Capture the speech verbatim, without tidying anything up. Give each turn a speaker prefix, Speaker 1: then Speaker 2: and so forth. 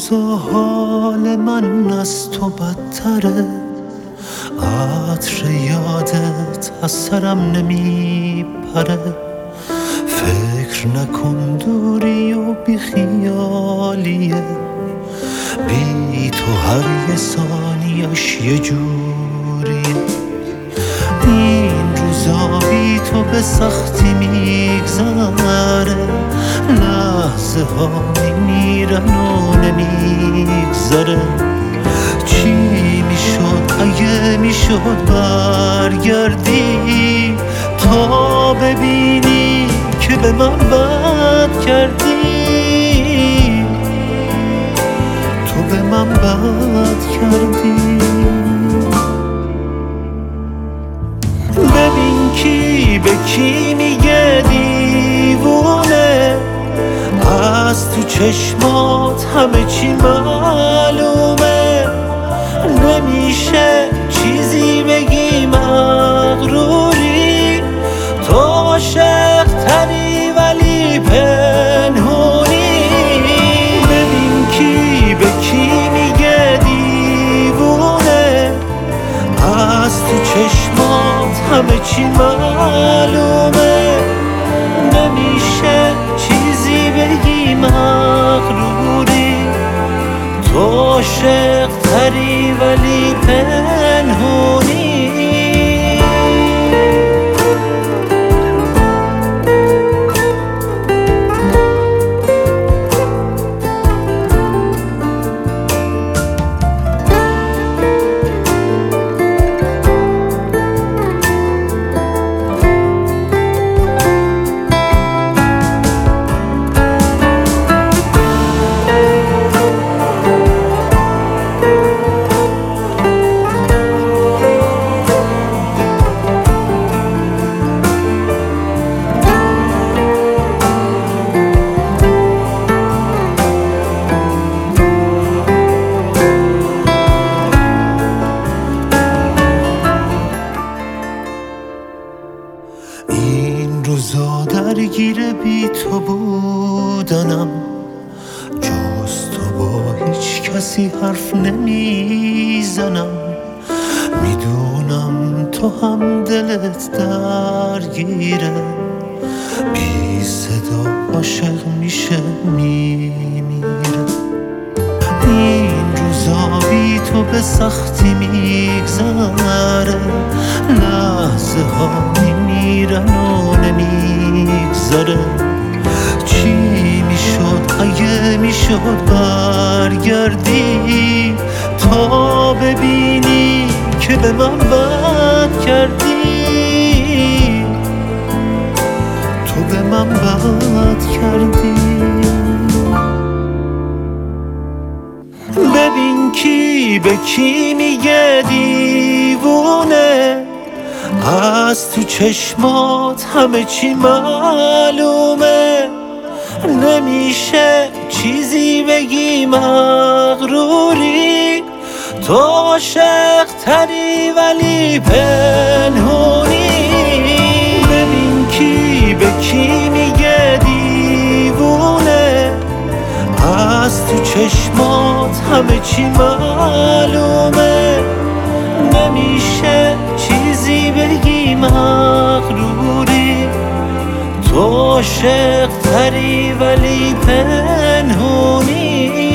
Speaker 1: روزا حال من از تو بدتره، عطر یادت از سرم نمیپره. فکر نکن دوری و بی خیالیه، بی تو هر یه ثانیش یه جوریه. این روزا بی تو به سختی میگذره، لحظه ها میمیرن و نمیگذره. چی میشد اگه میشد برگردی تا ببینی که به من بد کردی، تو به من بد کردی. ببین کی به کی میگه دیوونه، از تو چشمات همه چی معلومه. نمیشه چیزی بگی مغروری، تو عاشق تری ولی پنهونی. ببین کی به کی میگه دیوونه، از تو چشمات همه چی معلومه. نمیشه چیزی بگی مغروری، تو عاشق تری ولی پنهونی. این روزا درگیر بی تو بودنم، جز تو با هیچ کسی حرف نمیزنم. میدونم تو هم دلت درگیره، بی صدا عاشق میشه میمیره. این روزا بی تو به سختی میگذره، لحظه ها میمیرن و نمیگذره. چی میشد اگه میشد برگردی تا ببینی که به من بد کردی، تو به من بد کردی. ببین کی به کی میگه دیوونه، از تو چشمات همه چی معلومه. نمیشه چیزی بگی مغروری، تو عاشق تری ولی پنهونی. ببین کی به کی میگه دیوونه، از تو چشمات همه چی معلومه. نمیشه چیزی بگی مغروری، تو عاشق تری ولی پنهونی.